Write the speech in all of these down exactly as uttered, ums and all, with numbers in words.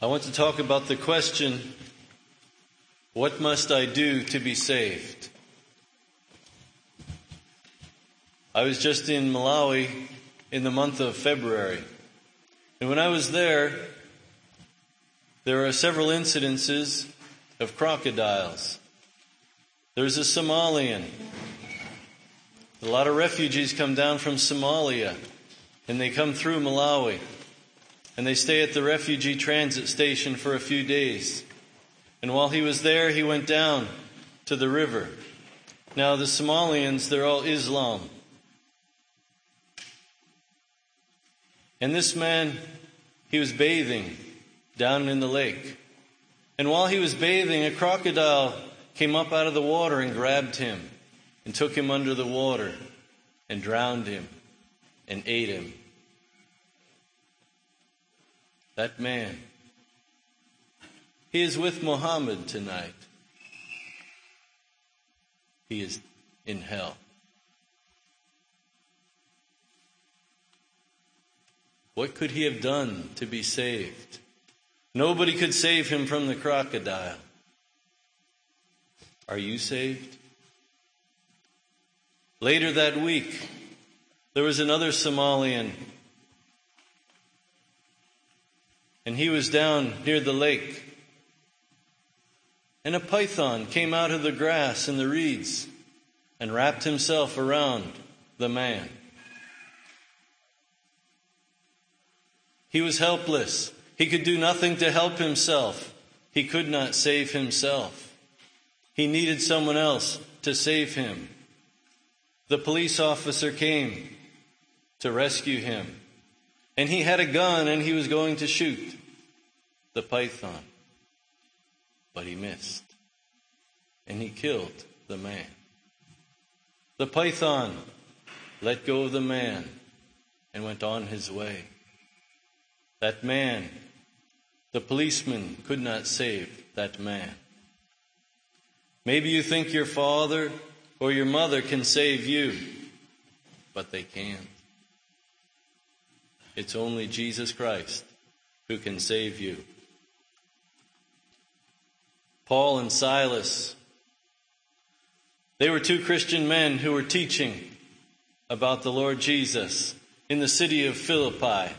I want to talk about the question, what must I do to be saved? I was just in Malawi in the month of February. And when I was there, there are several incidences of crocodiles. There's a Somalian. A lot of refugees come down from Somalia, and they come through Malawi. And they stay at the refugee transit station for a few days. And while he was there, he went down to the river. Now, the Somalians, they're all Islam. And this man, he was bathing down in the lake. And while he was bathing, a crocodile came up out of the water and grabbed him and took him under the water and drowned him and ate him. That man, he is with Muhammad tonight. He is in hell. What could he have done to be saved? Nobody could save him from the crocodile. Are you saved? Later that week, there was another Somalian. And he was down near the lake. And a python came out of the grass and the reeds and wrapped himself around the man. He was helpless. He could do nothing to help himself. He could not save himself. He needed someone else to save him. The police officer came to rescue him. And he had a gun and he was going to shoot the python. But he missed. And he killed the man. The python let go of the man and went on his way. That man, the policeman could not save that man. Maybe you think your father or your mother can save you, but they can't. It's only Jesus Christ who can save you. Paul and Silas, they were two Christian men who were teaching about the Lord Jesus in the city of Philippi.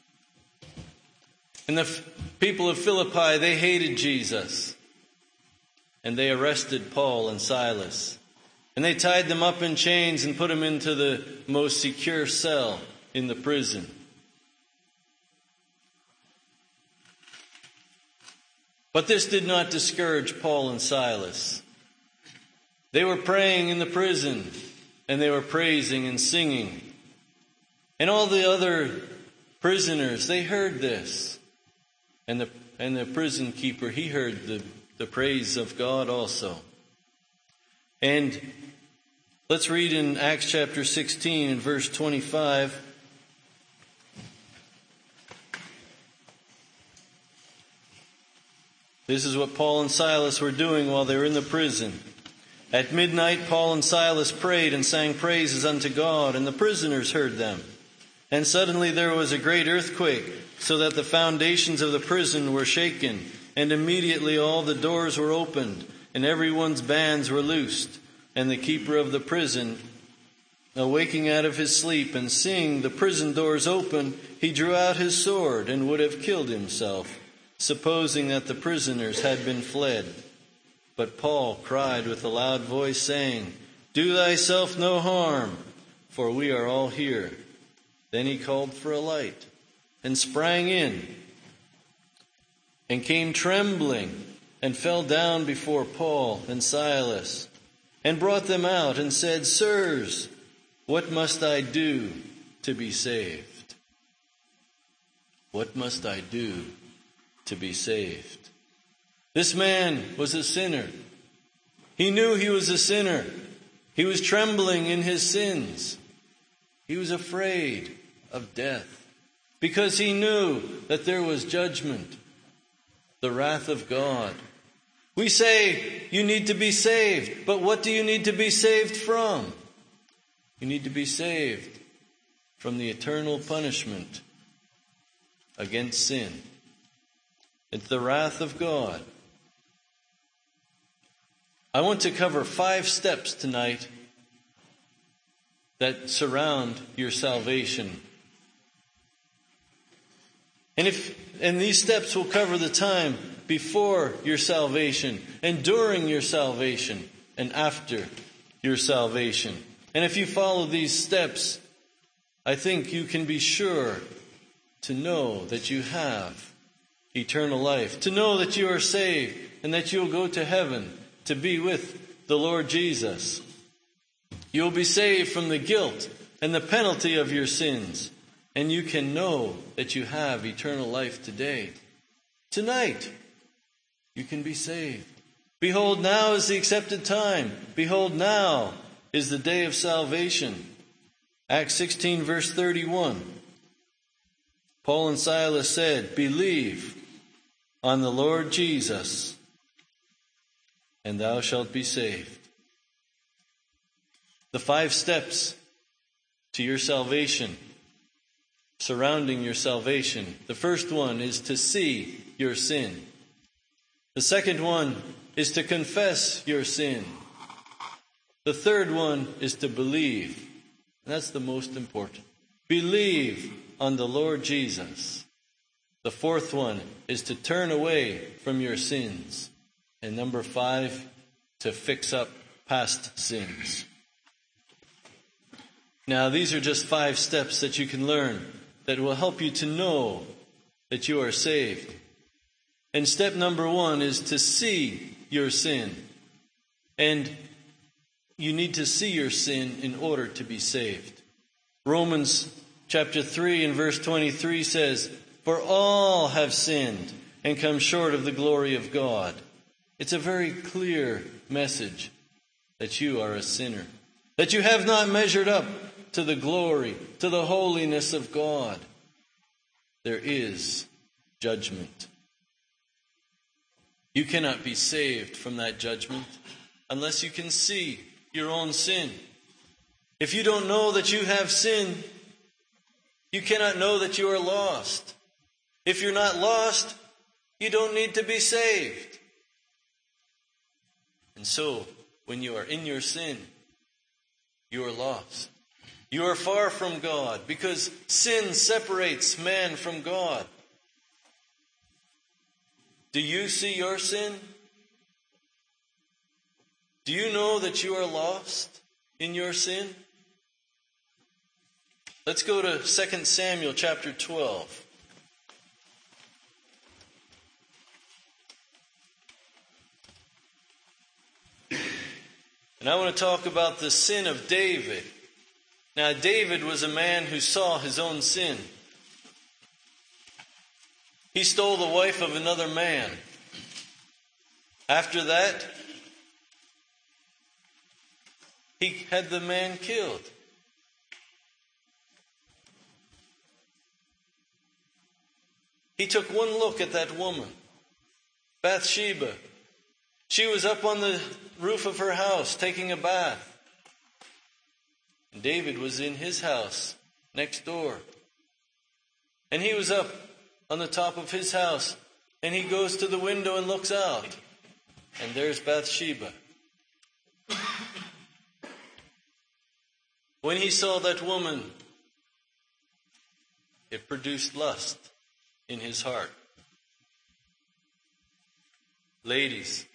And the people of Philippi, they hated Jesus. And they arrested Paul and Silas. And they tied them up in chains and put them into the most secure cell in the prison. But this did not discourage Paul and Silas. They were praying in the prison, and they were praising and singing. And all the other prisoners, they heard this. And the and the prison keeper, he heard the, the praise of God also. And let's read in Acts chapter sixteen and verse twenty-five. This is what Paul and Silas were doing while they were in the prison. At midnight, Paul and Silas prayed and sang praises unto God, and the prisoners heard them. And suddenly there was a great earthquake, so that the foundations of the prison were shaken, and immediately all the doors were opened, and everyone's bands were loosed. And the keeper of the prison, awaking out of his sleep and seeing the prison doors open, he drew out his sword and would have killed himself, supposing that the prisoners had been fled. But Paul cried with a loud voice, saying, Do thyself no harm, for we are all here. Then he called for a light, and sprang in, and came trembling, and fell down before Paul and Silas, and brought them out, and said, Sirs, what must I do to be saved? What must I do to be saved? This man was a sinner. He knew he was a sinner. He was trembling in his sins. He was afraid of death because he knew that there was judgment, the wrath of God. We say you need to be saved, but what do you need to be saved from? You need to be saved from the eternal punishment against sin. It's the wrath of God. I want to cover five steps tonight that surround your salvation. And if and these steps will cover the time before your salvation, and during your salvation, and after your salvation. And if you follow these steps, I think you can be sure to know that you have eternal life, to know that you are saved, and that you'll go to heaven to be with the Lord Jesus. You'll be saved from the guilt and the penalty of your sins, and you can know that you have eternal life today. Tonight, you can be saved. Behold, now is the accepted time. Behold, now is the day of salvation. Acts sixteen, verse thirty-one. Paul and Silas said, "Believe on the Lord Jesus, and thou shalt be saved." The five steps to your salvation, surrounding your salvation. The first one is to see your sin. The second one is to confess your sin. The third one is to believe. And that's the most important. Believe on the Lord Jesus. The fourth one is to turn away from your sins. And number five, to fix up past sins. Now, these are just five steps that you can learn that will help you to know that you are saved. And step number one is to see your sin. And you need to see your sin in order to be saved. Romans chapter three and verse twenty-three says, "For all have sinned and come short of the glory of God." It's a very clear message that you are a sinner, that you have not measured up to the glory, to the holiness of God. There is judgment. You cannot be saved from that judgment unless you can see your own sin. If you don't know that you have sin, you cannot know that you are lost. If you're not lost, you don't need to be saved. And so, when you are in your sin, you are lost. You are far from God because sin separates man from God. Do you see your sin? Do you know that you are lost in your sin? Let's go to Second Samuel chapter twelve. And I want to talk about the sin of David. Now, David was a man who saw his own sin. He stole the wife of another man. After that, he had the man killed. He took one look at that woman, Bathsheba. She was up on the roof of her house taking a bath. And David was in his house next door. And he was up on the top of his house. And he goes to the window and looks out. And there's Bathsheba. When he saw that woman, it produced lust in his heart. Ladies,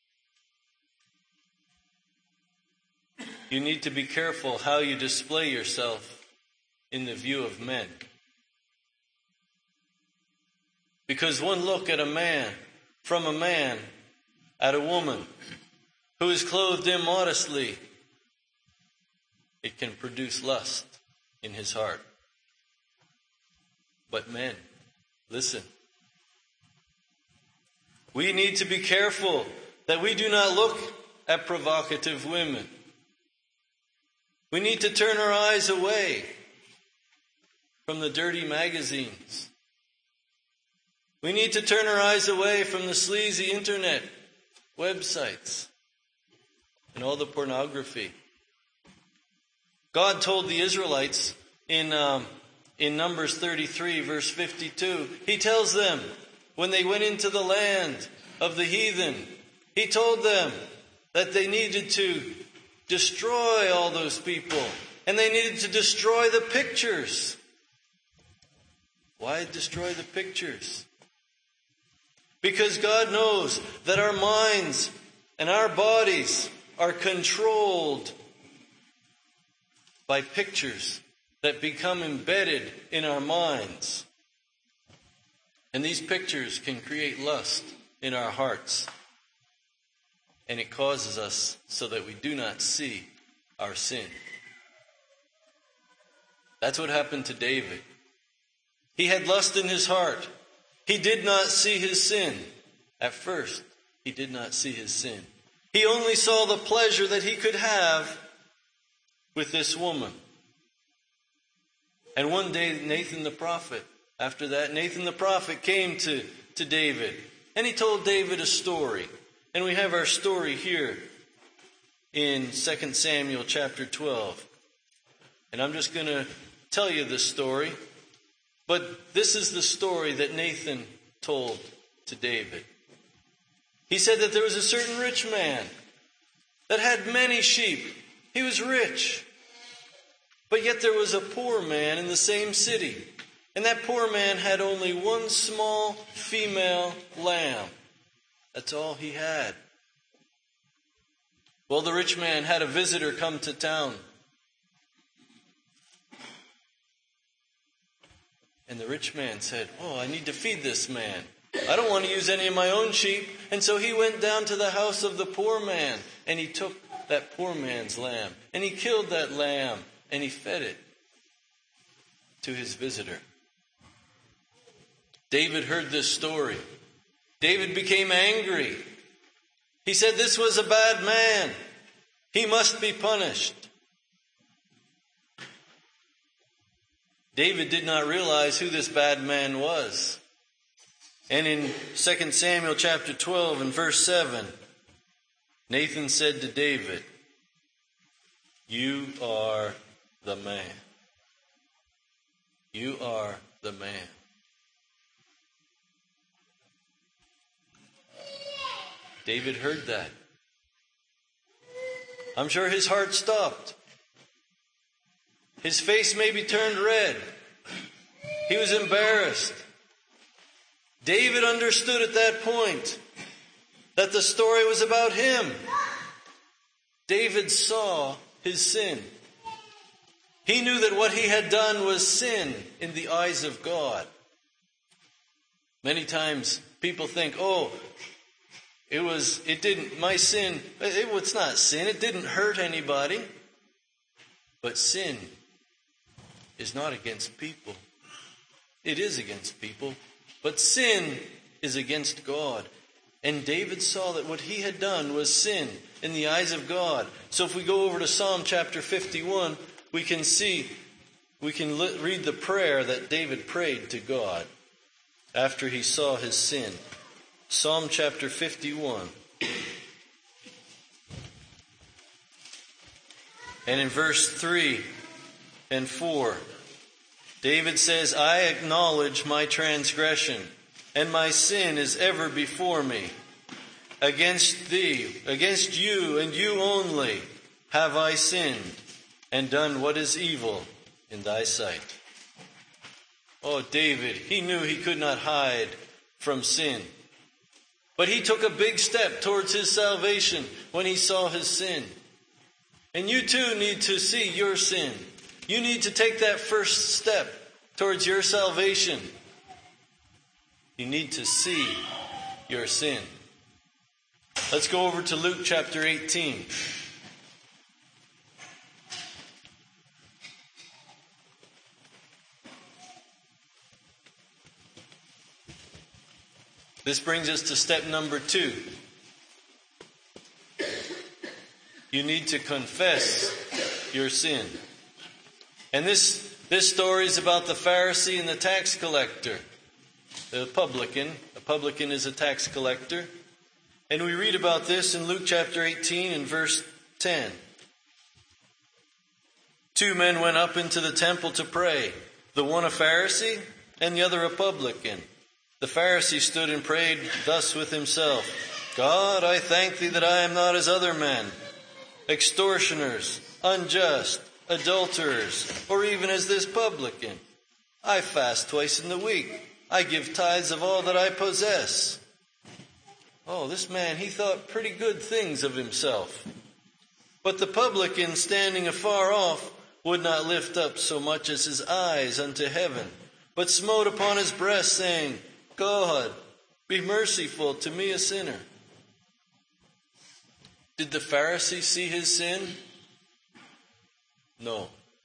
you need to be careful how you display yourself in the view of men. Because one look at a man, from a man, at a woman who is clothed immodestly, it can produce lust in his heart. But men, listen. We need to be careful that we do not look at provocative women. We need to turn our eyes away from the dirty magazines. We need to turn our eyes away from the sleazy internet websites and all the pornography. God told the Israelites in um, in Numbers thirty-three, verse fifty-two, He tells them, when they went into the land of the heathen, he told them that they needed to destroy all those people. And they needed to destroy the pictures. Why destroy the pictures? Because God knows that our minds and our bodies are controlled by pictures that become embedded in our minds. And these pictures can create lust in our hearts. And it causes us so that we do not see our sin. That's what happened to David. He had lust in his heart. He did not see his sin. At first, he did not see his sin. He only saw the pleasure that he could have with this woman. And one day, Nathan the prophet, after that, Nathan the prophet came to, to David. And he told David a story. And we have our story here in Second Samuel chapter twelve. And I'm just going to tell you this story. But this is the story that Nathan told to David. He said that there was a certain rich man that had many sheep. He was rich. But yet there was a poor man in the same city. And that poor man had only one small female lamb. That's all he had. Well, the rich man had a visitor come to town. And the rich man said, "Oh, I need to feed this man. I don't want to use any of my own sheep." And so he went down to the house of the poor man. And he took that poor man's lamb. And he killed that lamb. And he fed it to his visitor. David heard this story. David became angry. He said this was a bad man. He must be punished. David did not realize who this bad man was. And in Second Samuel chapter twelve and verse seven, Nathan said to David, "You are the man. You are the man." David heard that. I'm sure his heart stopped. His face maybe turned red. He was embarrassed. David understood at that point that the story was about him. David saw his sin. He knew that what he had done was sin in the eyes of God. Many times people think, oh, it was, it didn't, my sin, it was not sin. It didn't hurt anybody. But sin is not against people. It is against people. But sin is against God. And David saw that what he had done was sin in the eyes of God. So if we go over to Psalm chapter fifty-one, we can see, we can read the prayer that David prayed to God after he saw his sin. Psalm chapter fifty-one. And in verse three and four, David says, "I acknowledge my transgression, and my sin is ever before me. Against thee, against you, and you only, have I sinned, and done what is evil in thy sight." Oh, David, he knew he could not hide from sin. But he took a big step towards his salvation when he saw his sin. And you too need to see your sin. You need to take that first step towards your salvation. You need to see your sin. Let's go over to Luke chapter eighteen. This brings us to step number two. You need to confess your sin. And this, this story is about the Pharisee and the tax collector. The publican. A publican is a tax collector. And we read about this in Luke chapter eighteen and verse ten. Two men went up into the temple to pray, the one a Pharisee and the other a publican. The Pharisee stood and prayed thus with himself, God, I thank thee that I am not as other men, extortioners, unjust, adulterers, or even as this publican. I fast twice in the week. I give tithes of all that I possess. Oh, this man, he thought pretty good things of himself. But the publican, standing afar off, would not lift up so much as his eyes unto heaven, but smote upon his breast, saying, God, be merciful to me, a sinner. Did the Pharisee see his sin? No.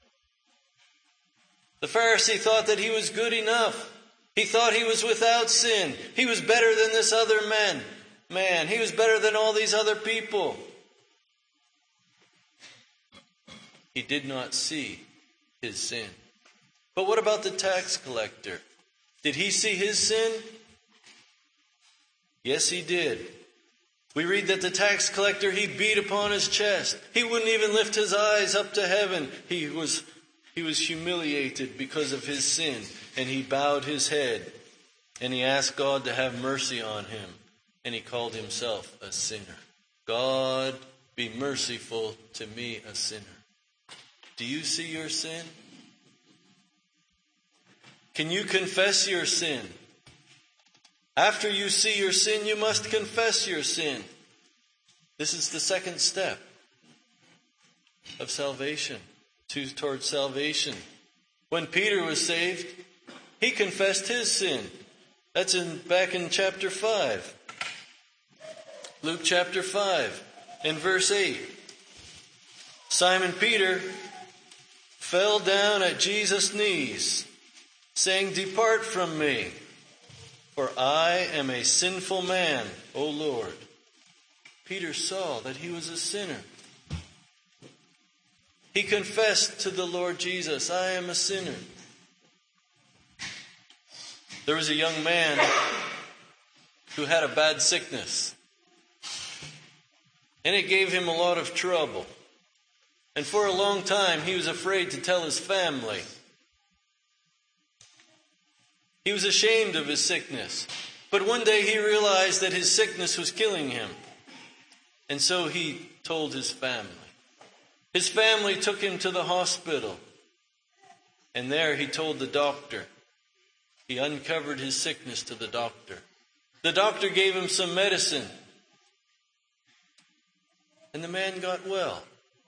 The Pharisee thought that he was good enough. He thought he was without sin. He was better than this other man. Man, he was better than all these other people. He did not see his sin. But what about the tax collector? Did he see his sin? Yes, he did. We read that the tax collector, he beat upon his chest. He wouldn't even lift his eyes up to heaven. He was, he was humiliated because of his sin. And he bowed his head. And he asked God to have mercy on him. And he called himself a sinner. God, be merciful to me, a sinner. Do you see your sin? Can you confess your sin? After you see your sin, you must confess your sin. This is the second step of salvation, to, towards salvation. When Peter was saved, he confessed his sin. That's in back in chapter five. Luke chapter five and verse eight. Simon Peter fell down at Jesus' knees, saying, Depart from me, for I am a sinful man, O Lord. Peter saw that he was a sinner. He confessed to the Lord Jesus, I am a sinner. There was a young man who had a bad sickness, and it gave him a lot of trouble. And for a long time, he was afraid to tell his family. He was ashamed of his sickness. But one day he realized that his sickness was killing him. And so he told his family. His family took him to the hospital. And there he told the doctor. He uncovered his sickness to the doctor. The doctor gave him some medicine. And the man got well.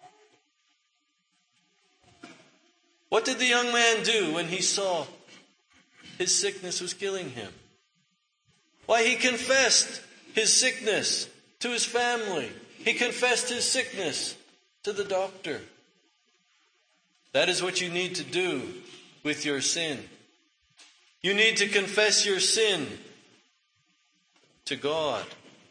What did the young man do when he saw his sickness was killing him? Why, he confessed his sickness to his family. He confessed his sickness to the doctor. That is what you need to do with your sin. You need to confess your sin to God.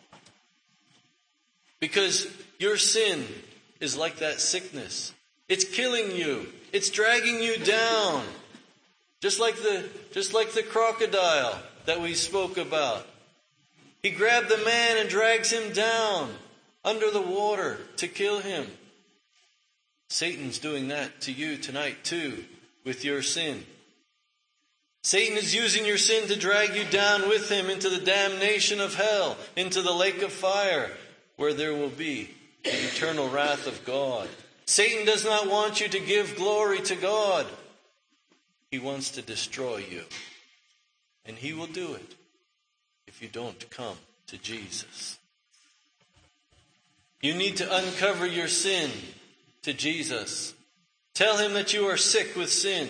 Because your sin is like that sickness. It's killing you. It's dragging you down. Just like the, just like the crocodile that we spoke about. He grabbed the man and drags him down under the water to kill him. Satan's doing that to you tonight too, with your sin. Satan is using your sin to drag you down with him into the damnation of hell, into the lake of fire, where there will be the eternal wrath of God. Satan does not want you to give glory to God. He wants to destroy you. And he will do it if you don't come to Jesus. You need to uncover your sin to Jesus. Tell him that you are sick with sin.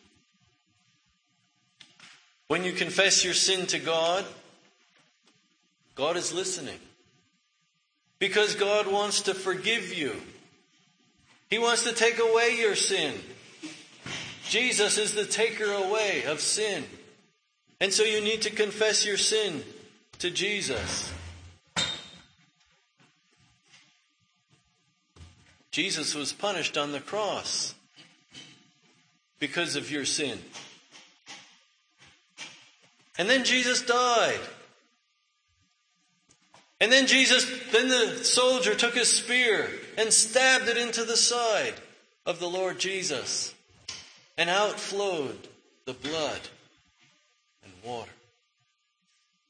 When you confess your sin to God, God is listening. Because God wants to forgive you. He wants to take away your sin. Jesus is the taker away of sin. And so you need to confess your sin to Jesus. Jesus was punished on the cross because of your sin. And then Jesus died. And then Jesus, then the soldier took his spear and stabbed it into the side of the Lord Jesus. And out flowed the blood and water.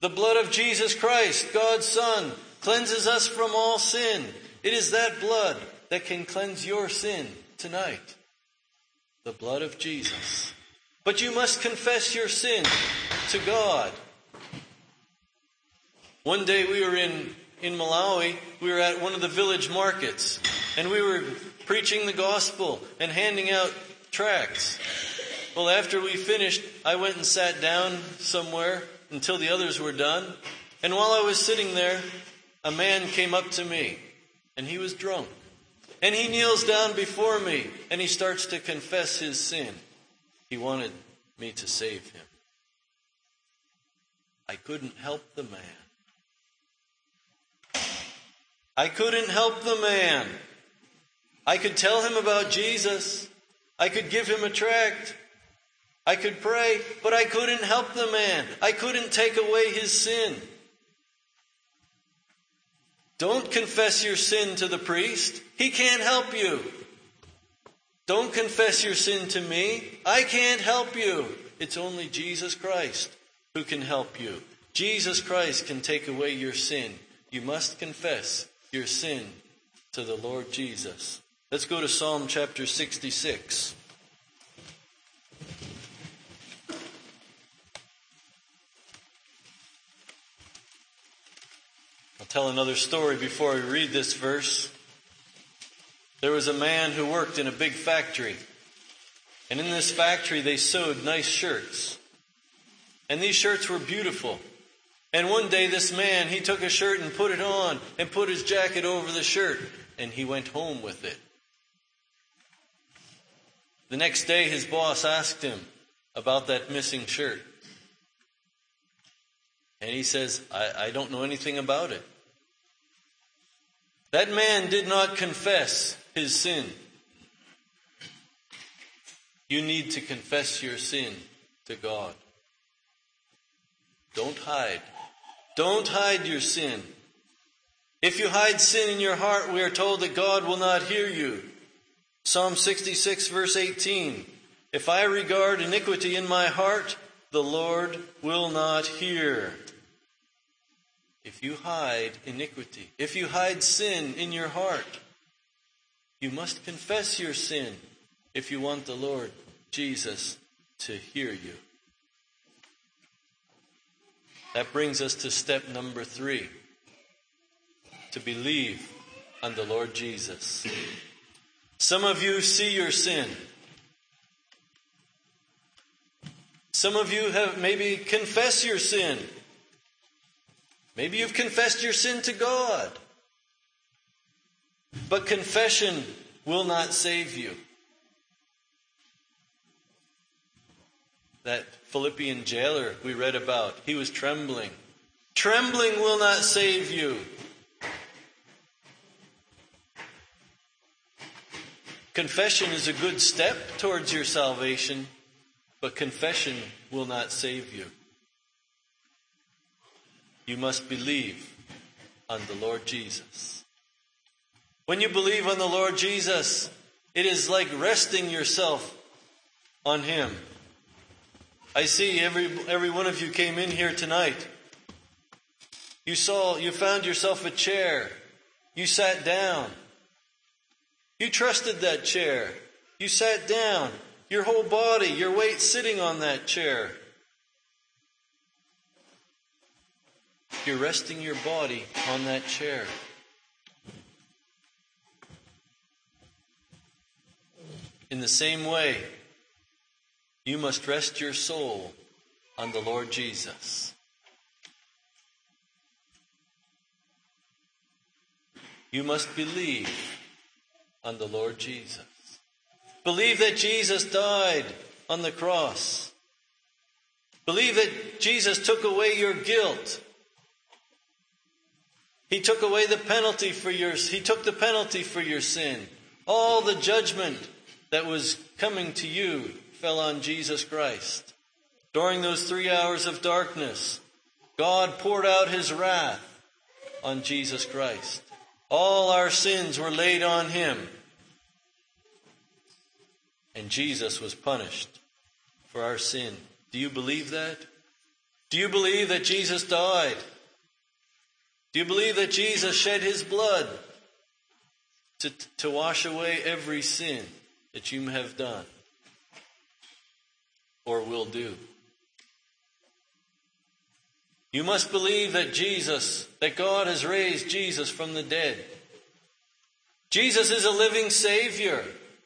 The blood of Jesus Christ, God's Son, cleanses us from all sin. It is that blood that can cleanse your sin tonight. The blood of Jesus. But you must confess your sin to God. One day we were in, in Malawi. We were at one of the village markets. And we were preaching the gospel and handing out tracts. Well, after we finished, I went and sat down somewhere until the others were done. And while I was sitting there, a man came up to me. And he was drunk. And he kneels down before me. And he starts to confess his sin. He wanted me to save him. I couldn't help the man. I couldn't help the man. I could tell him about Jesus. I could give him a tract. I could pray, but I couldn't help the man. I couldn't take away his sin. Don't confess your sin to the priest. He can't help you. Don't confess your sin to me. I can't help you. It's only Jesus Christ who can help you. Jesus Christ can take away your sin. You must confess your sin to the Lord Jesus. Let's go to Psalm chapter sixty-six. I'll tell another story before I read this verse. There was a man who worked in a big factory. And in this factory they sewed nice shirts. And these shirts were beautiful. And one day this man, he took a shirt and put it on and put his jacket over the shirt. And he went home with it. The next day his boss asked him about that missing shirt. And he says, I, I don't know anything about it. That man did not confess his sin. You need to confess your sin to God. Don't hide. Don't hide your sin. If you hide sin in your heart, we are told that God will not hear you. Psalm sixty-six, verse eighteen. If I regard iniquity in my heart, the Lord will not hear. If you hide iniquity, if you hide sin in your heart, you must confess your sin if you want the Lord Jesus to hear you. That brings us to step number three. To believe on the Lord Jesus. Some of you see your sin. Some of you have maybe confessed your sin. Maybe you've confessed your sin to God. But confession will not save you. That Philippian jailer we read about, he was trembling. Trembling will not save you. Confession is a good step towards your salvation, but confession will not save you. You must believe on the Lord Jesus. When you believe on the Lord Jesus, it is like resting yourself on Him. I see every every one of you came in here tonight. You saw, you found yourself a chair. You sat down. You trusted that chair. You sat down. Your whole body, your weight sitting on that chair. You're resting your body on that chair. In the same way, you must rest your soul on the Lord Jesus. You must believe on the Lord Jesus. Believe that Jesus died on the cross. Believe that Jesus took away your guilt. He took away the penalty for your, He took the penalty for your sin. All the judgment that was coming to you fell on Jesus Christ. During those three hours of darkness, God poured out His wrath on Jesus Christ. All our sins were laid on Him. And Jesus was punished for our sin. Do you believe that? Do Do you believe that Jesus died? Do you believe that Jesus shed his blood to, to wash away every sin that you have done or will do? You must believe that Jesus, that God has raised Jesus from the dead. Jesus is a living Savior.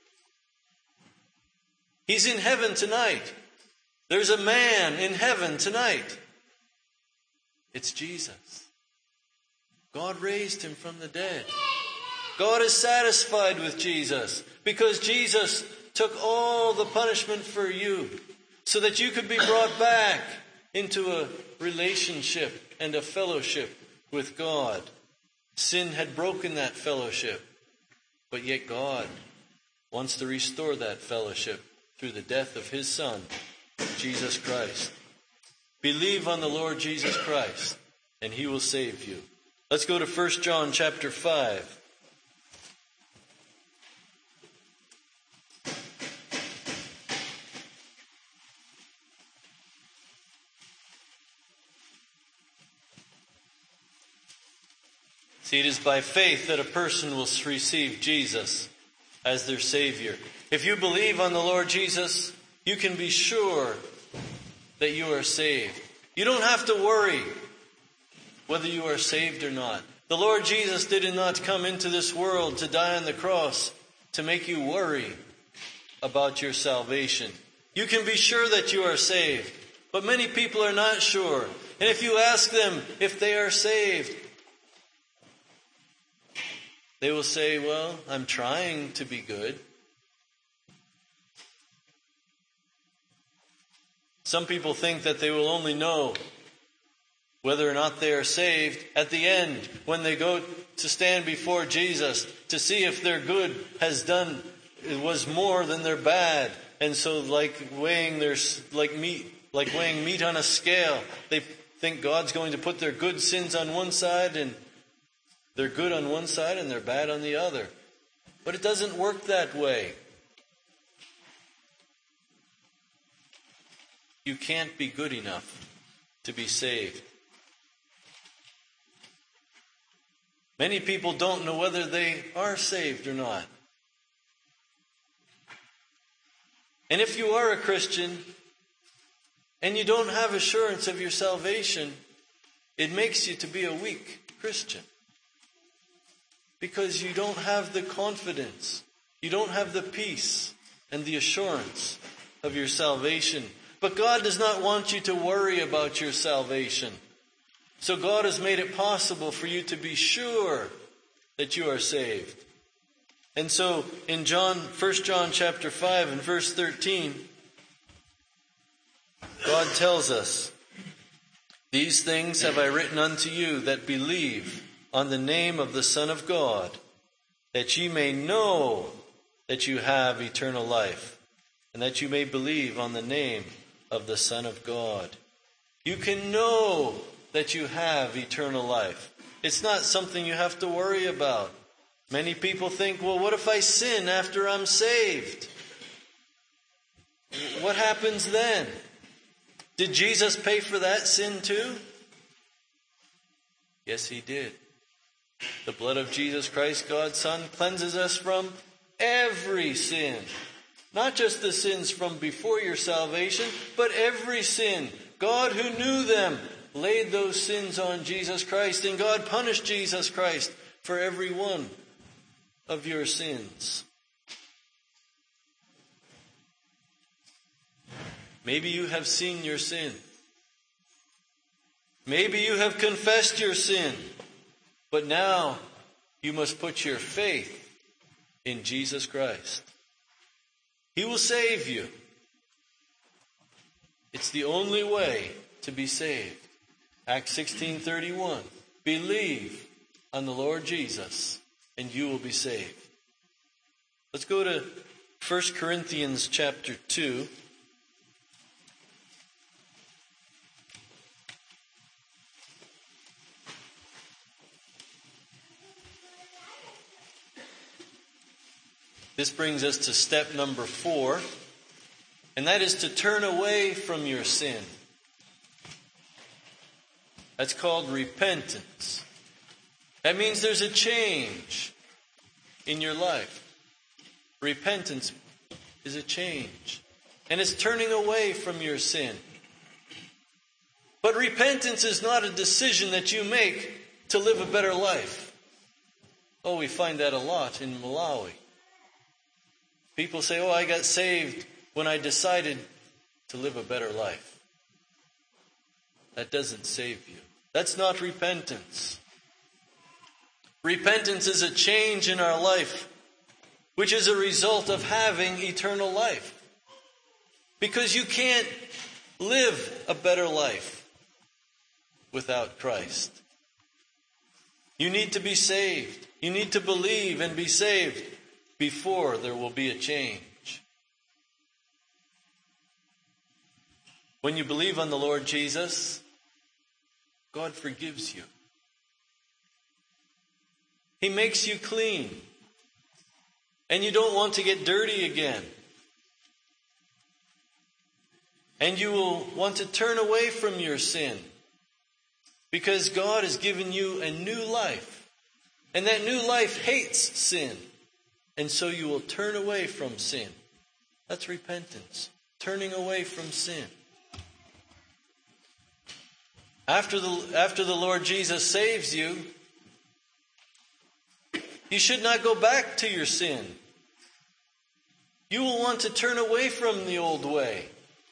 He's in heaven tonight. There's a man in heaven tonight. It's Jesus. God raised him from the dead. God is satisfied with Jesus because Jesus took all the punishment for you so that you could be brought back into a relationship and a fellowship with God. Sin had broken that fellowship, but yet God wants to restore that fellowship through the death of his Son, Jesus Christ. Believe on the Lord Jesus Christ, and he will save you. Let's go to First John chapter five. See, it is by faith that a person will receive Jesus as their Savior. If you believe on the Lord Jesus, you can be sure that you are saved. You don't have to worry whether you are saved or not. The Lord Jesus did not come into this world to die on the cross to make you worry about your salvation. You can be sure that you are saved, but many people are not sure. And if you ask them if they are saved, they will say, well, I'm trying to be good. Some people think that they will only know whether or not they are saved at the end when they go to stand before Jesus to see if their good has done, it was more than their bad. And so like weighing their, like meat, like weighing meat on a scale, they think God's going to put their good sins on one side and they're good on one side and they're bad on the other. But it doesn't work that way. You can't be good enough to be saved. Many people don't know whether they are saved or not. And if you are a Christian and you don't have assurance of your salvation, it makes you to be a weak Christian. Because you don't have the confidence, you don't have the peace and the assurance of your salvation. But God does not want you to worry about your salvation. So God has made it possible for you to be sure that you are saved. And so in John, First John chapter five and verse thirteen, God tells us, "These things have I written unto you that believe on the name of the Son of God, that ye may know that you have eternal life, and that you may believe on the name of the Son of God." You can know that you have eternal life. It's not something you have to worry about. Many people think, well, what if I sin after I'm saved? What happens then? Did Jesus pay for that sin too? Yes, he did. The blood of Jesus Christ, God's Son, cleanses us from every sin. Not just the sins from before your salvation, but every sin. God, who knew them, laid those sins on Jesus Christ, and God punished Jesus Christ for every one of your sins. Maybe you have seen your sin. Maybe you have confessed your sin. But now you must put your faith in Jesus Christ. He will save you. It's the only way to be saved. Acts sixteen thirty-one. Believe on the Lord Jesus and you will be saved. Let's go to First Corinthians chapter two. This brings us to step number four, and that is to turn away from your sin. That's called repentance. That means there's a change in your life. Repentance is a change. And it's turning away from your sin. But repentance is not a decision that you make to live a better life. Oh, we find that a lot in Malawi. People say, oh, I got saved when I decided to live a better life. That doesn't save you. That's not repentance. Repentance is a change in our life, which is a result of having eternal life. Because you can't live a better life without Christ. You need to be saved. You need to believe and be saved before there will be a change. When you believe on the Lord Jesus, God forgives you. He makes you clean. And you don't want to get dirty again. And you will want to turn away from your sin. Because God has given you a new life. And that new life hates sin. And so you will turn away from sin. That's repentance. Turning away from sin. After the, after the Lord Jesus saves you, you should not go back to your sin. You will want to turn away from the old way.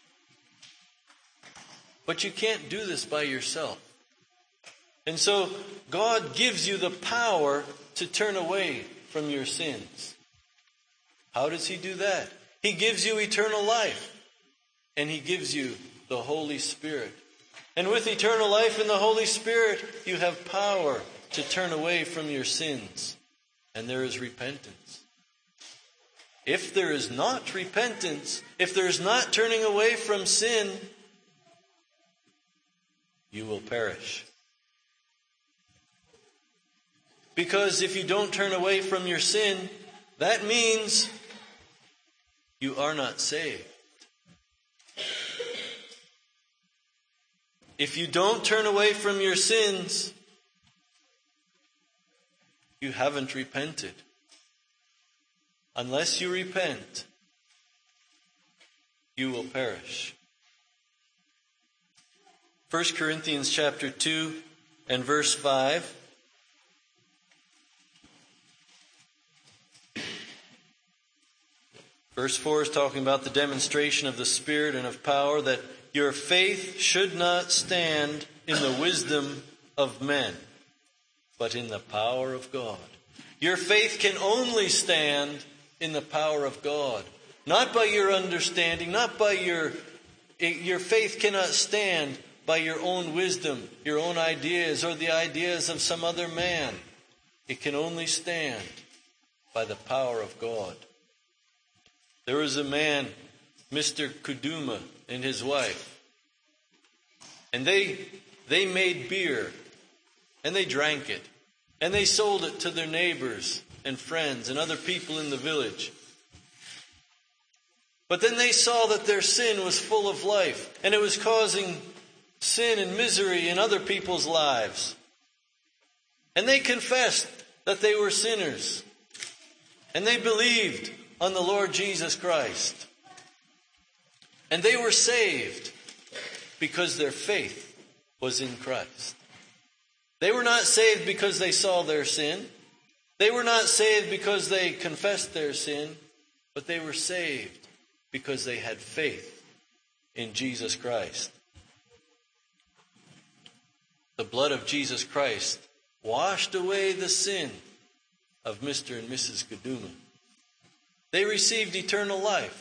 But you can't do this by yourself. And so God gives you the power to turn away from your sins. How does He do that? He gives you eternal life. And He gives you the Holy Spirit. And with eternal life and the Holy Spirit, you have power to turn away from your sins. And there is repentance. If there is not repentance, if there is not turning away from sin, you will perish. Because if you don't turn away from your sin, that means you are not saved. If you don't turn away from your sins, you haven't repented. Unless you repent, you will perish. First Corinthians chapter two and verse five. Verse four is talking about the demonstration of the Spirit and of power, that your faith should not stand in the wisdom of men, but in the power of God. Your faith can only stand in the power of God. Not by your understanding, not by your... Your faith cannot stand by your own wisdom, your own ideas, or the ideas of some other man. It can only stand by the power of God. There was a man, Mister Kuduma, and his wife. And they they made beer. And they drank it. And they sold it to their neighbors and friends and other people in the village. But then they saw that their sin was full of life. And it was causing sin and misery in other people's lives. And they confessed that they were sinners. And they believed on the Lord Jesus Christ. And they were saved because their faith was in Christ. They were not saved because they saw their sin. They were not saved because they confessed their sin. But they were saved because they had faith in Jesus Christ. The blood of Jesus Christ washed away the sin of Mister and Missus Kuduma. They received eternal life.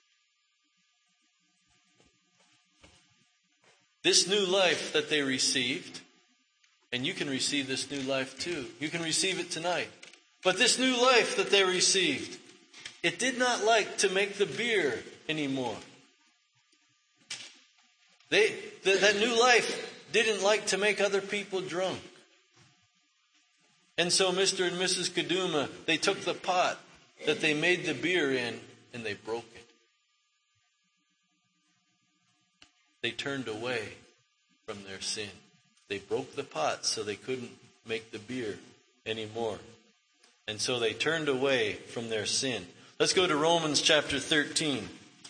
This new life that they received, and you can receive this new life too. You can receive it tonight. But this new life that they received, it did not like to make the beer anymore. They, the, that new life didn't like to make other people drunk. And so Mister and Missus Kuduma, they took the pot that they made the beer in and they broke it. They turned away from their sin. they broke the pot so they couldn't make the beer anymore. And so they turned away from their sin. Let's go to Romans chapter thirteen.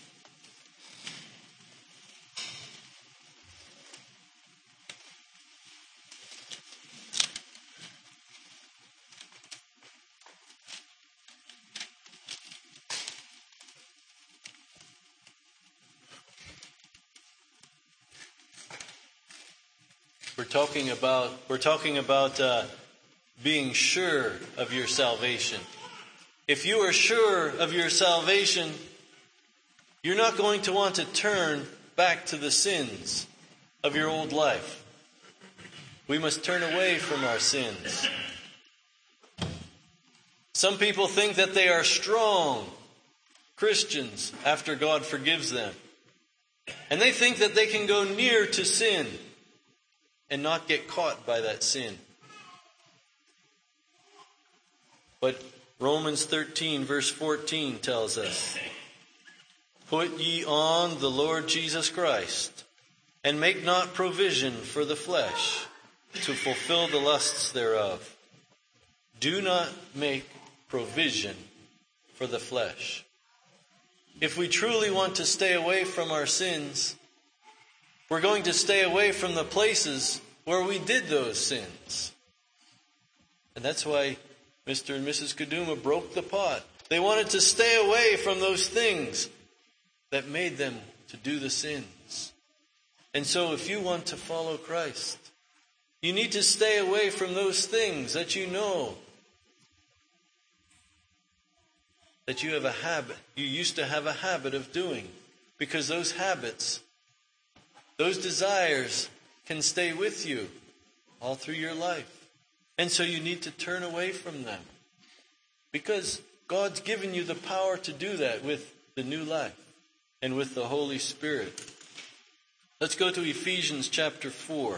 We're talking about we're talking about uh, being sure of your salvation. If you are sure of your salvation, you're not going to want to turn back to the sins of your old life. We must turn away from our sins. Some people think that they are strong Christians after God forgives them. And they think that they can go near to sin and not get caught by that sin. But Romans thirteen verse fourteen tells us, "Put ye on the Lord Jesus Christ, and make not provision for the flesh to fulfill the lusts thereof." Do not make provision for the flesh. If we truly want to stay away from our sins, we're going to stay away from the places where we did those sins. And that's why Mister and Missus Kaduma broke the pot. They wanted to stay away from those things that made them to do the sins. And so if you want to follow Christ, you need to stay away from those things that you know that you have a habit, you used to have a habit of doing. Because those habits, those desires can stay with you all through your life. And so you need to turn away from them. Because God's given you the power to do that with the new life and with the Holy Spirit. Let's go to Ephesians chapter four.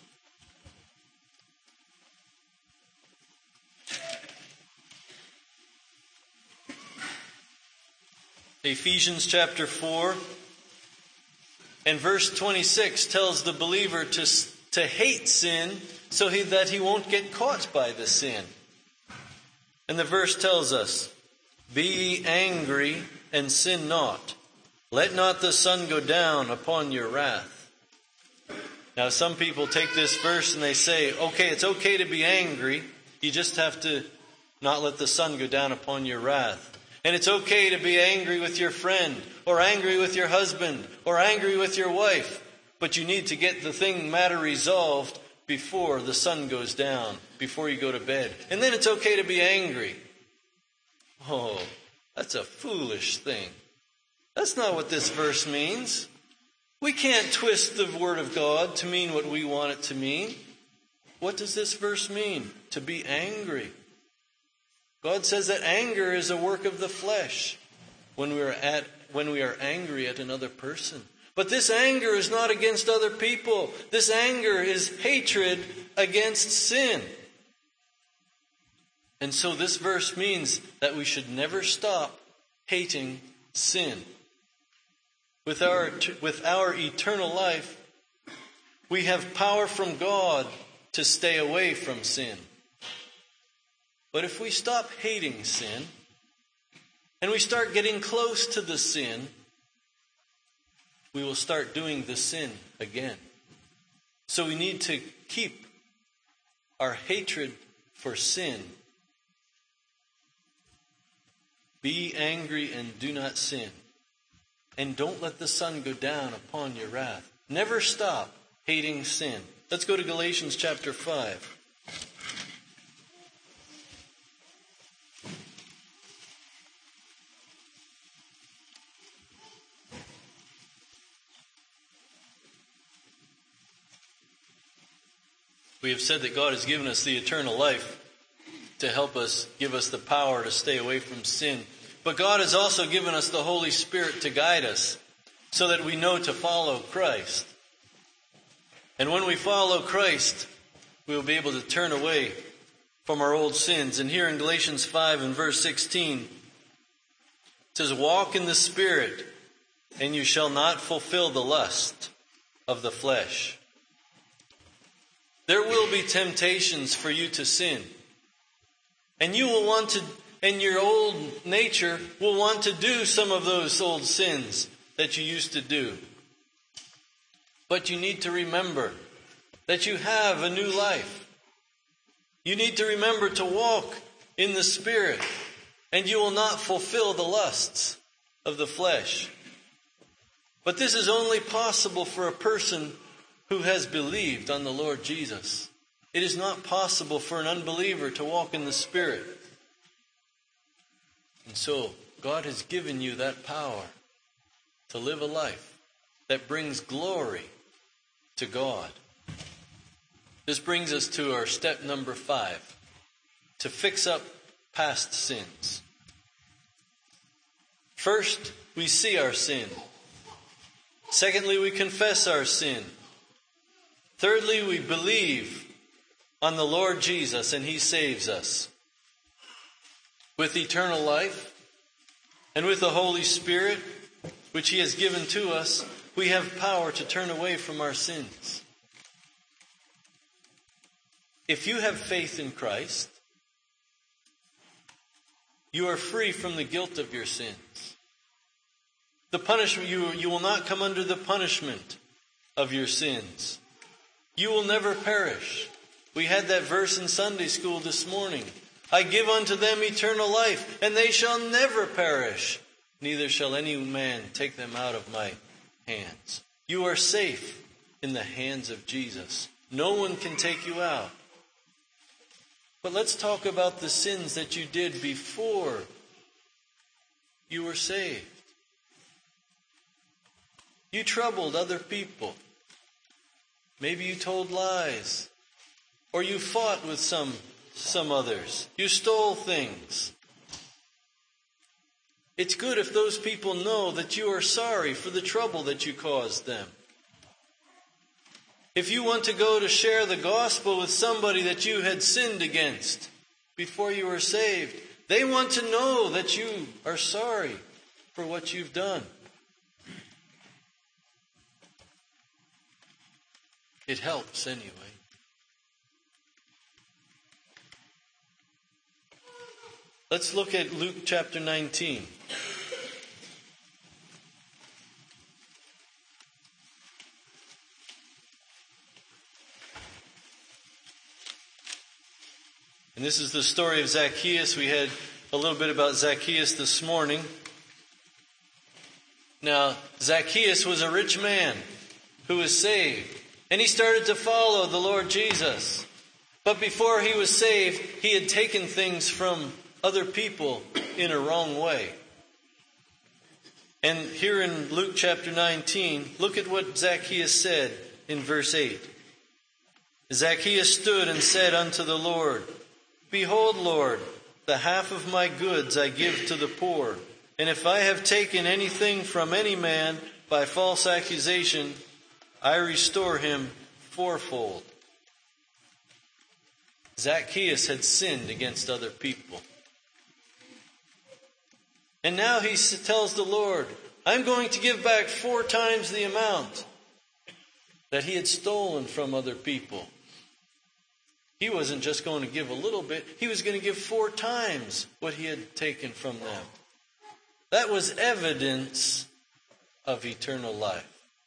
Ephesians chapter four and verse twenty-six tells the believer to, to hate sin so he, that he won't get caught by the sin. And the verse tells us, "Be ye angry and sin not. Let not the sun go down upon your wrath." Now some people take this verse and they say, okay, it's okay to be angry. You just have to not let the sun go down upon your wrath. And it's okay to be angry with your friend, or angry with your husband, or angry with your wife. But you need to get the thing matter resolved before the sun goes down, before you go to bed. And then it's okay to be angry. Oh, that's a foolish thing. That's not what this verse means. We can't twist the Word of God to mean what we want it to mean. What does this verse mean? To be angry. God says that anger is a work of the flesh when we are at when we are angry at another person. But this anger is not against other people. This anger is hatred against sin. And so this verse means that we should never stop hating sin. With our with our eternal life, we have power from God to stay away from sin. But if we stop hating sin, and we start getting close to the sin, we will start doing the sin again. So we need to keep our hatred for sin. Be angry and do not sin. And don't let the sun go down upon your wrath. Never stop hating sin. Let's go to Galatians chapter five. We have said that God has given us the eternal life to help us, give us the power to stay away from sin. But God has also given us the Holy Spirit to guide us so that we know to follow Christ. And when we follow Christ, we will be able to turn away from our old sins. And here in Galatians five and verse sixteen, it says, "Walk in the Spirit, and you shall not fulfill the lust of the flesh." There will be temptations for you to sin. And you will want to, and your old nature will want to do some of those old sins that you used to do. But you need to remember that you have a new life. You need to remember to walk in the Spirit, and you will not fulfill the lusts of the flesh. But this is only possible for a person who has believed on the Lord Jesus. It is not possible for an unbeliever to walk in the Spirit. And so, God has given you that power to live a life that brings glory to God. This brings us to our step number five, to fix up past sins. First, we see our sin. Secondly, we confess our sin. Thirdly, we believe on the Lord Jesus and He saves us. With eternal life and with the Holy Spirit, which He has given to us, we have power to turn away from our sins. If you have faith in Christ, you are free from the guilt of your sins. The punishment, you, you will not come under the punishment of your sins. You will never perish. We had that verse in Sunday school this morning. I give unto them eternal life, and they shall never perish. Neither shall any man take them out of my hands. You are safe in the hands of Jesus. No one can take you out. But let's talk about the sins that you did before you were saved. You troubled other people. Maybe you told lies. Or you fought with some, some others. You stole things. It's good if those people know that you are sorry for the trouble that you caused them. If you want to go to share the gospel with somebody that you had sinned against before you were saved, they want to know that you are sorry for what you've done. It helps anyway. Let's look at Luke chapter nineteen. And this is the story of Zacchaeus. We had a little bit about Zacchaeus this morning. Now, Zacchaeus was a rich man who was saved. And he started to follow the Lord Jesus. But before he was saved, he had taken things from other people in a wrong way. And here in Luke chapter nineteen, look at what Zacchaeus said in verse eight. Zacchaeus stood and said unto the Lord, Behold, Lord, the half of my goods I give to the poor. And if I have taken anything from any man by false accusation, I restore him fourfold. Zacchaeus had sinned against other people. And now he tells the Lord, I'm going to give back four times the amount that he had stolen from other people. He wasn't just going to give a little bit. He was going to give four times what he had taken from them. That was evidence of eternal life.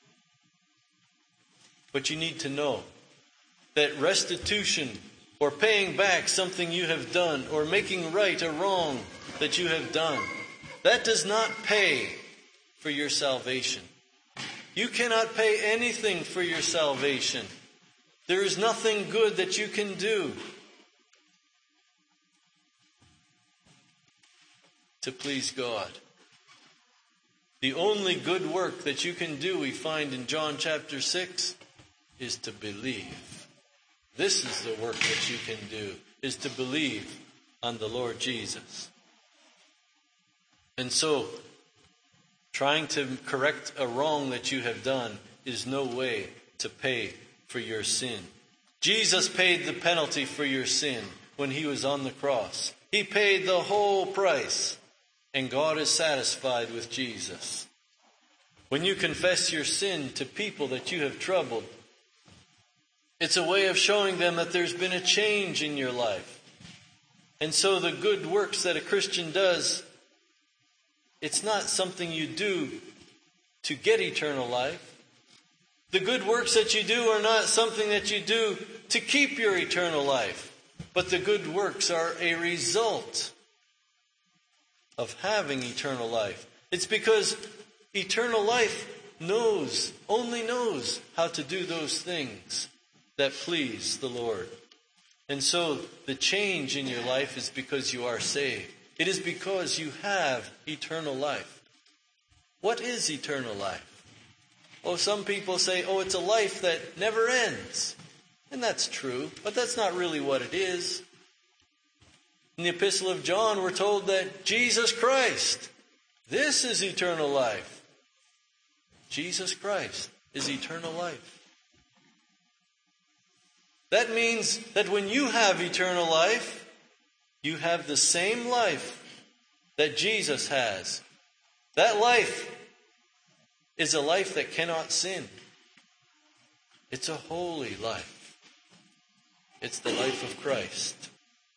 But you need to know that restitution or paying back something you have done or making right a wrong that you have done, that does not pay for your salvation. You cannot pay anything for your salvation. There is nothing good that you can do to please God. The only good work that you can do, we find in John chapter six, is to believe. This is the work that you can do, is to believe on the Lord Jesus. And so, trying to correct a wrong that you have done is no way to pay for your sin. Jesus paid the penalty for your sin when he was on the cross. He paid the whole price, and God is satisfied with Jesus. When you confess your sin to people that you have troubled, It's a way of showing them that there's been a change in your life. And so the good works that a Christian does, it's not something you do to get eternal life. The good works that you do are not something that you do to keep your eternal life. But the good works are a result of having eternal life. It's because eternal life knows, only knows how to do those things that please the Lord. And so the change in your life is because you are saved. It is because you have eternal life. What is eternal life? Oh, some people say, oh, it's a life that never ends. And that's true, but that's not really what it is. In the Epistle of John, we're told that Jesus Christ, this is eternal life. Jesus Christ is eternal life. That means that when you have eternal life, you have the same life that Jesus has. That life is a life that cannot sin. It's a holy life. It's the life of Christ.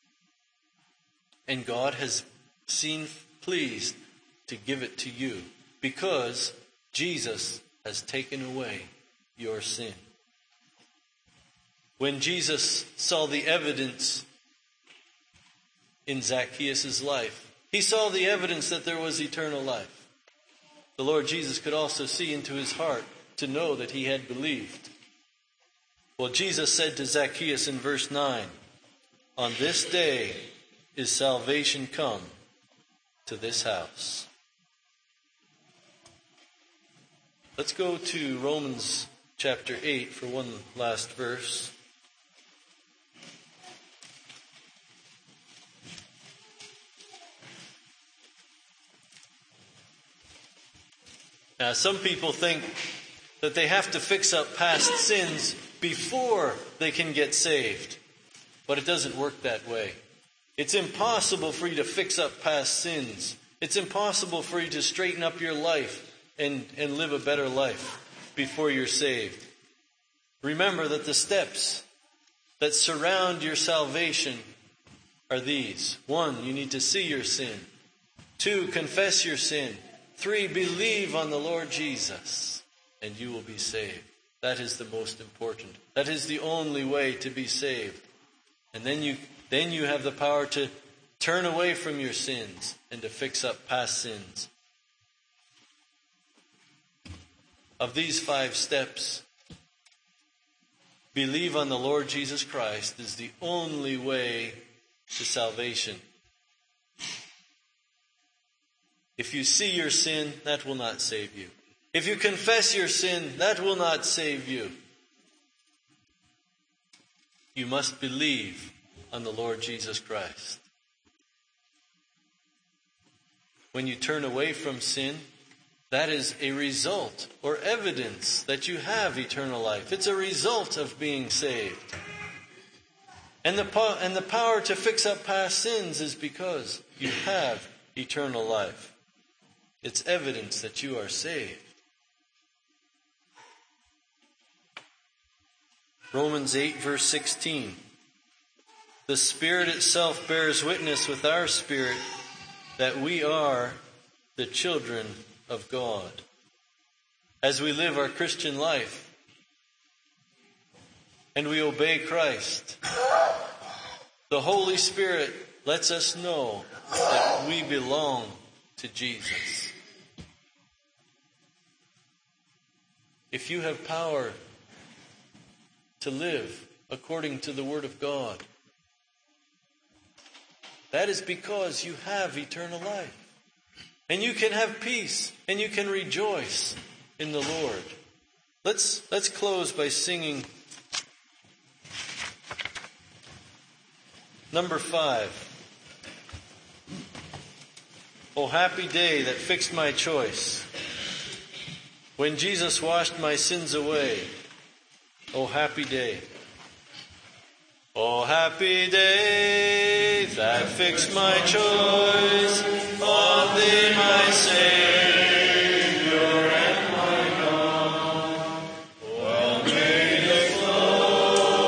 And God has seen pleased to give it to you because Jesus has taken away your sin. When Jesus saw the evidence in Zacchaeus' life, he saw the evidence that there was eternal life. The Lord Jesus could also see into his heart to know that he had believed. Well, Jesus said to Zacchaeus in verse nine, "On this day is salvation come to this house." Let's go to Romans chapter eight for one last verse. Now, some people think that they have to fix up past sins before they can get saved. But it doesn't work that way. It's impossible for you to fix up past sins. It's impossible for you to straighten up your life and, and live a better life before you're saved. Remember that the steps that surround your salvation are these. One, you need to see your sin. Two, confess your sin. Three, believe on the Lord Jesus, and you will be saved. That is the most important. That is the only way to be saved. And then you then you have the power to turn away from your sins and to fix up past sins. Of these five steps, believe on the Lord Jesus Christ is the only way to salvation. If you see your sin, that will not save you. If you confess your sin, that will not save you. You must believe on the Lord Jesus Christ. When you turn away from sin, that is a result or evidence that you have eternal life. It's a result of being saved. And the, po- and the power to fix up past sins is because you have eternal life. It's evidence that you are saved. Romans eight verse sixteen. The Spirit itself bears witness with our spirit that we are the children of God. As we live our Christian life and we obey Christ, the Holy Spirit lets us know that we belong to Jesus. If you have power to live according to the Word of God, that is because you have eternal life. And you can have peace and you can rejoice in the Lord. Let's, let's close by singing number five. Oh, happy day that fixed my choice, when Jesus washed my sins away. Oh, happy day. Oh, happy day that fixed my choice on thee, my Savior and my God. Well, may the flow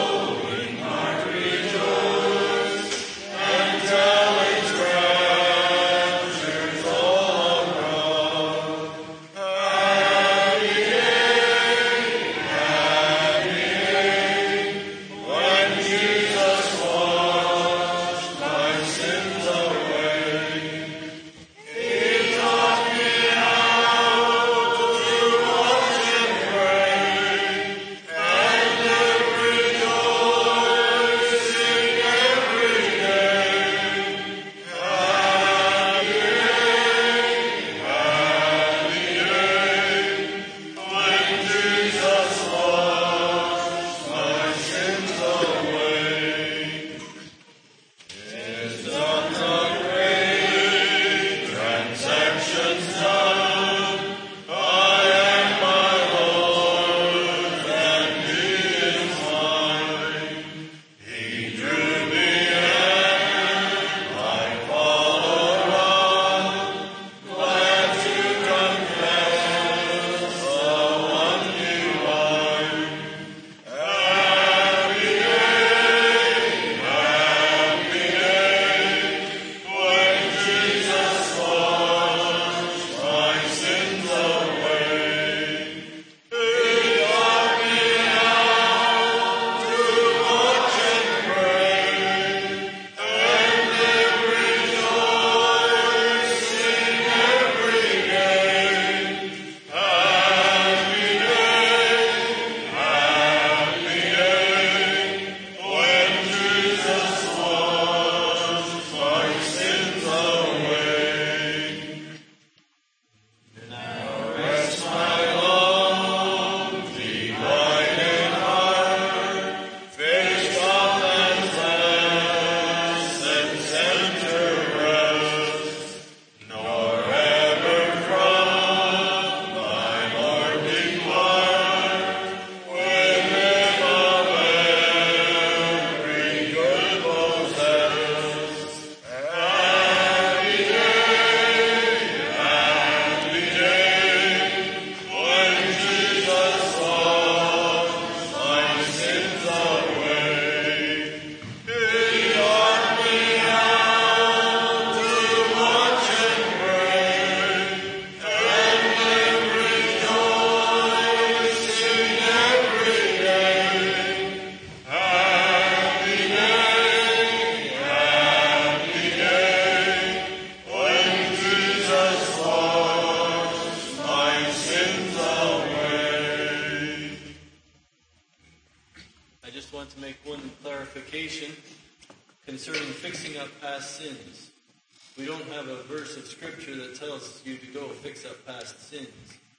just want to make one clarification concerning fixing up past sins. We don't have a verse of Scripture that tells you to go fix up past sins.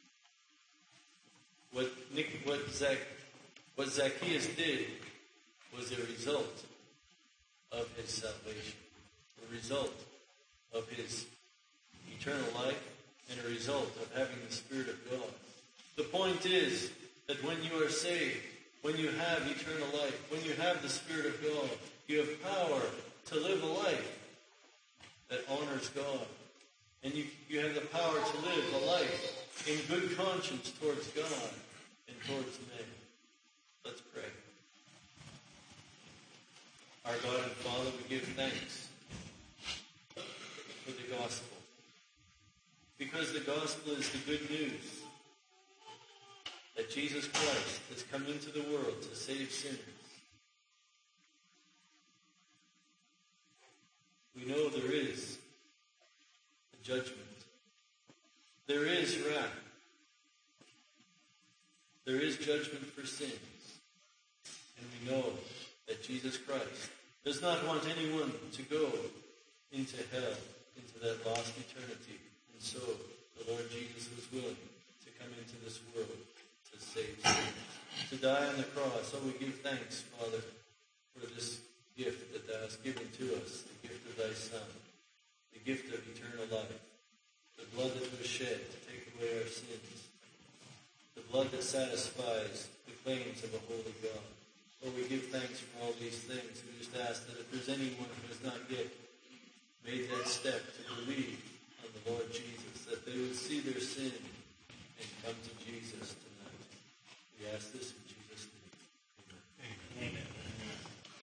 What Nick, what Zac, what Zacchaeus did was a result of his salvation, a result of his eternal life, and a result of having the Spirit of God. The point is that when you are saved, when you have eternal life, when you have the Spirit of God, you have power to live a life that honors God. And you, you have the power to live a life in good conscience towards God and towards men. Let's pray. Our God and Father, we give thanks for the gospel. Because the gospel is the good news that Jesus Christ has come into the world to save sinners. We know there is a judgment. There is wrath. There is judgment for sins. And we know that Jesus Christ does not want anyone to go into hell, into that lost eternity. And so the Lord Jesus was willing to come into this world to save sinners, to die on the cross. Oh, we give thanks, Father, for this gift that thou hast given to us, the gift of thy Son, the gift of eternal life, the blood that was shed to take away our sins, the blood that satisfies the claims of a holy God. Oh, we give thanks for all these things. We just ask that if there's anyone who has not yet made that step to believe on the Lord Jesus, that they would see their sin and come to Jesus tonight. We ask this